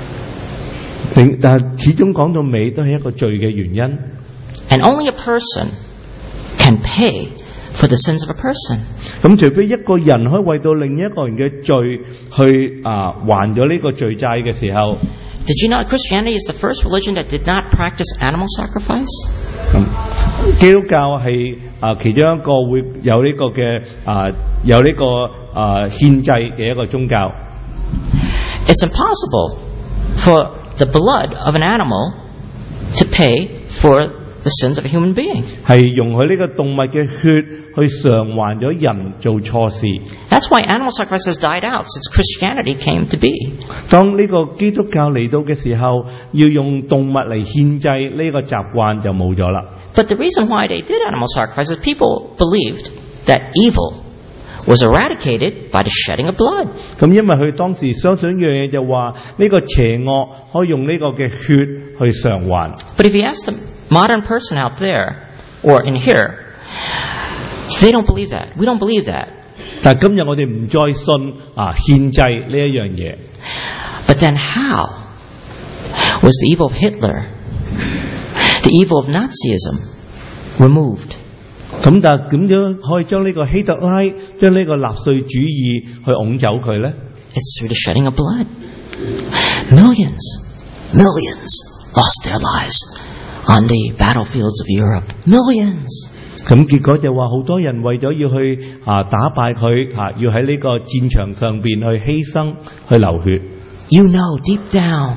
S2: 但係始終講到尾都係一個罪嘅原因。
S3: And only a person can pay for the sins of a person.
S2: 咁除非一個人可以為到另一個人嘅罪去啊還咗呢個罪債嘅時候，
S3: Did you know Christianity is the first religion that did not practice animal sacrifice?
S2: 咁基督教係啊其中一個會有呢個嘅啊有呢個啊獻祭嘅一個宗教。
S3: It's impossible for the blood of an animal to pay for the sins of a human being.
S2: 係容許呢個動物嘅血去償還咗人做錯事。
S3: That's why animal sacrifice has died out since Christianity came to be.
S2: 當呢個基督教嚟到嘅時候，要用動物嚟獻祭呢個習慣就冇咗啦。
S3: But the reason why they did animal sacrifice is people believed that evil was eradicated by the shedding of blood.
S2: 咁因為佢當時相信一樣嘢就話呢個邪惡可以用呢個嘅血去償還。
S3: But if you ask the modern person out there or in here, they don't believe that. We don't believe that.
S2: 但係今日我哋唔再信啊獻祭呢一樣嘢。
S3: But then how was the evil of Hitler, the evil of Nazism removed?
S2: 咁但係點樣可以將呢個希特拉將呢個納粹主義去拱走佢呢？
S3: It's through the shedding of blood. Millions, millions lost their lives on the battlefields of Europe. Millions.
S2: 咁結果就話好多人為咗要去啊打敗佢啊，要喺呢個戰場上邊去犧牲去流血。
S3: You know deep down,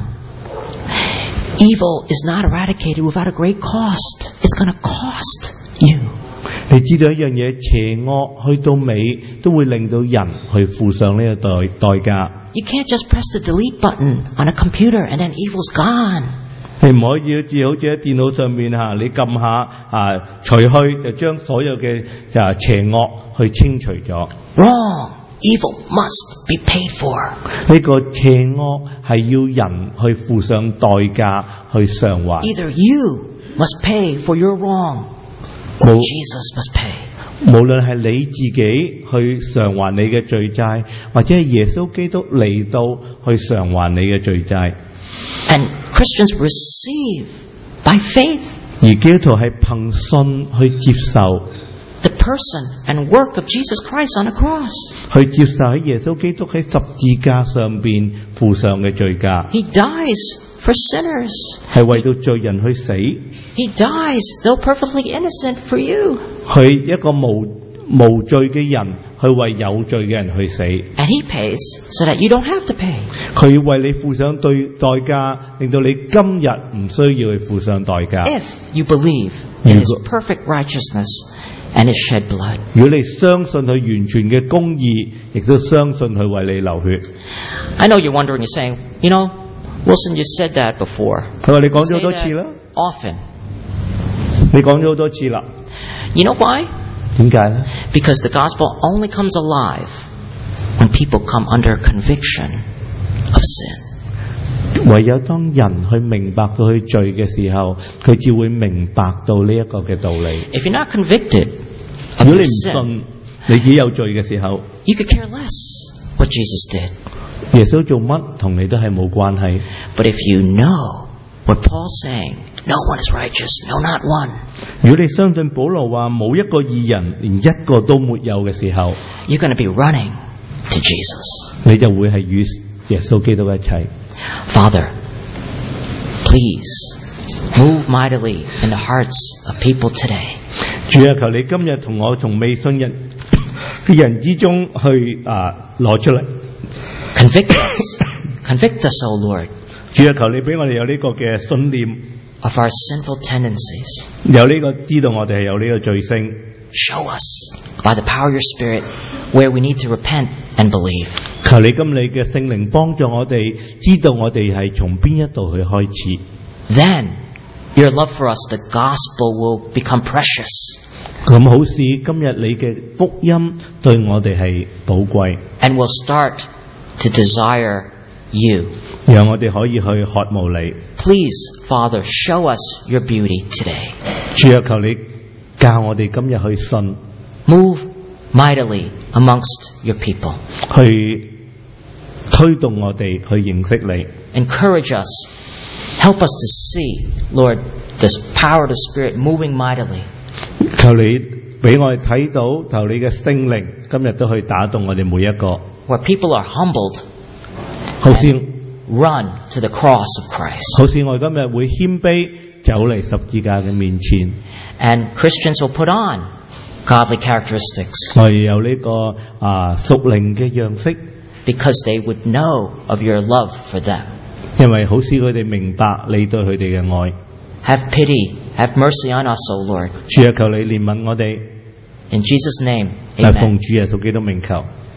S3: evil is not eradicated without a great cost. It's going to cost you.
S2: 你知道一樣嘢，邪惡去到尾都會令到人去付上呢個代代價。
S3: You can't just press the delete button on a computer and then evil's gone.
S2: 你唔可以好似好似喺電腦上面嚇，你撳下啊除去就將所有嘅啊邪惡去清除咗。
S3: Wrong. Evil must be paid for.
S2: 呢個邪惡係要人去付上代價去償還。
S3: Either you must pay for your wrong, or Jesus must pay.
S2: 無論係你自己去償還你嘅罪債，或者係耶穌基督嚟到去償還你嘅罪債。
S3: And Christians receive by faith
S2: 而基督徒係憑信去接受，
S3: the person and work of Jesus Christ on the cross.
S2: 去接受喺耶穌基督喺十字架上邊付上嘅罪價，
S3: He dies for sinners.
S2: 係為到罪人去死，
S3: He dies, though perfectly innocent, for you.
S2: 去一個無無罪嘅人去為有罪嘅人去死，
S3: And He pays so that you don't have to pay.
S2: 佢為你付上對代價，令到你今日唔需要去付上代價。
S3: If you believe in His perfect righteousness and His shed blood.
S2: 如果你相信佢完全嘅公義，亦都相信佢為你流血。
S3: I know you're wondering, you're saying, you know, Wilson, you said that before.
S2: 佢話你講咗好
S3: Say
S2: 多次
S3: that
S2: 啦，
S3: often.
S2: 你講咗好多次啦，
S3: You know why?
S2: 點解呢？
S3: Because the gospel only comes alive when people come under conviction of sin.
S2: 唯有當人去明白到佢罪嘅時候，佢至會明白到呢一個嘅道理。
S3: If you're not convicted
S2: 如
S3: of
S2: 果
S3: your
S2: 你唔
S3: sin,
S2: 信你自己有罪嘅時候，
S3: you could care less what Jesus did.
S2: 耶穌做乜同你都係冇關係。
S3: But if you know what Paul's saying, no one is righteous, no, not one.
S2: 如果你相信保羅話冇一個義人，連一個都沒有嘅時候，
S3: You're going to be running to Jesus.
S2: 你就會係與耶穌基督一齊。
S3: Father, please move mightily in the hearts of people today.
S2: 主啊，求你今日同我從未信人嘅人之中去啊攞出嚟。
S3: Convict us. Convict us, O Lord,
S2: 主啊，求你俾我哋有呢個嘅信念，
S3: of our sinful tendencies.
S2: 有呢個知道我哋係有呢個罪性。
S3: Show us by the power of your Spirit where we need to repent and believe.
S2: 求你今你嘅聖靈幫助我哋，知道我哋係從邊一度去開始。
S3: then your love for us, the gospel, will become precious.
S2: 咁好使今日你嘅福音對我哋係寶貴，
S3: And we'll start to desire you.
S2: 讓我哋可以去渴慕你。
S3: Please, Father, show us your beauty today.
S2: 主啊，求你教我哋今日去信，
S3: Move mightily amongst your people.
S2: 去推動我哋去認識你。
S3: Encourage us. Help us to see, Lord, this power of the Spirit moving mightily.
S2: 求你俾我哋睇到，求你嘅聖靈今日都去打動我哋每一個，
S3: Where people are humbled,
S2: 好似
S3: run to the cross of Christ.
S2: 好似我哋今日會謙卑走嚟十字架嘅面前，
S3: And Christians will put on godly characteristics
S2: 我哋有呢、這個啊屬靈嘅樣式，
S3: because they would know of your love for them.
S2: 因為好使佢哋明白你對佢哋嘅愛。
S3: Have pity, have mercy on us, O Lord.
S2: 主啊，求你憐憫我哋，
S3: In Jesus' name,
S2: 係
S3: amen.
S2: 奉主耶穌基督名求。